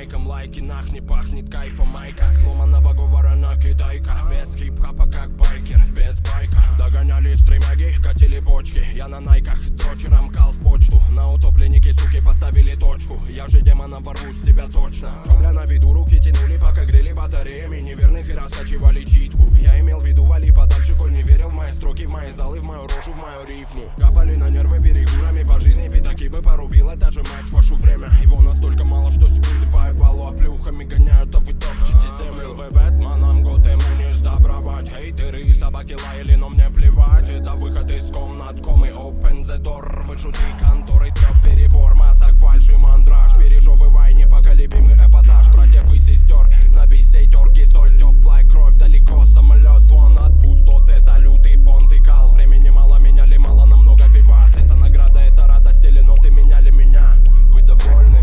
лайком лайки, нах, не пахнет кайфом майка. Ломаного говора накидай-ка, без хип-хопа как байкер, без байка. Догоняли стримаги, катили бочки. Я на найках дрочером кал в почту. На утопленнике, суки, поставили точку. Я же демоном ворвусь в тебя точно. Шобля на виду, руки тянули, пока грели батареями неверных и раскачивали читку. Я имел в виду вали подальше, коль не верил в мои строки, в мои залы, в мою рожу, в мою рифму. Капали на нервы перегурами по жизни, пятаки бы порубила, даже мать вашу время. Его настолько мало, что секунды по эпалу оплюхами гоняют, а вы топчете землю. Вы Бэтменом, Готэму не сдобровать. Хейтеры и собаки лаяли, но мне плевать. Это выход из комнат, комы, open the door. Вышути конторы, трёп перебор, масок, фальши, мандраж. Пережевывай непоколебимый эпатаж братьев и сестер. На бисей терки, соль, теплая кровь, далеко самолет, вон от пустот. Это лютый понт и кал. Времени мало, меняли мало, намного виват. Это награда, это радость или ноты меняли меня. Вы довольны?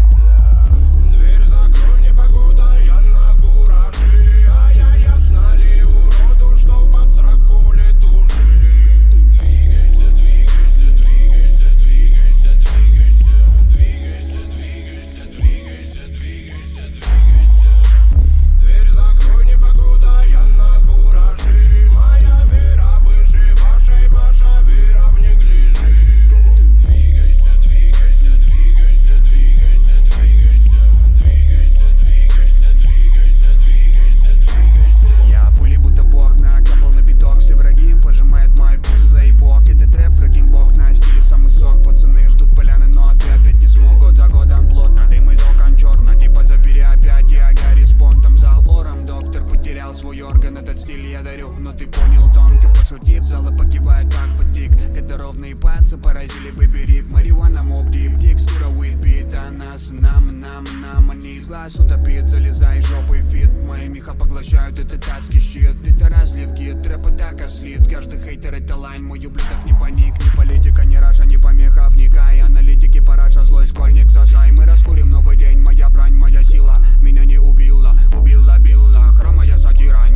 Дверь закрой, непогода, я на кураже. А я ясно ли уроду, что под сраку летужи. Двигайся, двигайся, двигайся, двигайся, двигайся. Двигайся, двигайся, двигайся, двигайся, двигайся. Дверь закрой, непогода, я на кураже. Моя вера выше вашей, ваша вера в неглиже. Двигайся, двигайся, двигайся, двигайся, двигайся. Двигайся, двигайся, двигайся, двигайся, двигайся. Я пули будто бог накапал на биток. Все враги пожимают мою пиццу за ебок. Это трэп, фрикинг бог на стиле самый сок. Пацаны ждут поляны, но ты опять не смог. Год за годом плотно, дым из окон черно. Типа забери опять, я Гарри с понтом. Зал ором, доктор потерял свой орган. Этот стиль я дарю, но ты понял тонко. Пошутив, залы покивает как потик. Когда ровные пацы поразили бы берег. Марихуана, моб, дип, текстура, уитбит. А нас, нам, они из глаз утопит. Залезай жопой фит. Мои меха поглощают этот адский щит. Это разливки, трэп так ослит. Каждый хейтер это лайн, мой ублюдок не паник. Ни политика, ни раша, ни помеха, вникай. Аналитики, параша, злой школьник, сосай. Мы раскурим новый день, моя брань, моя сила меня не убила. Убила, билла, хромая сатира.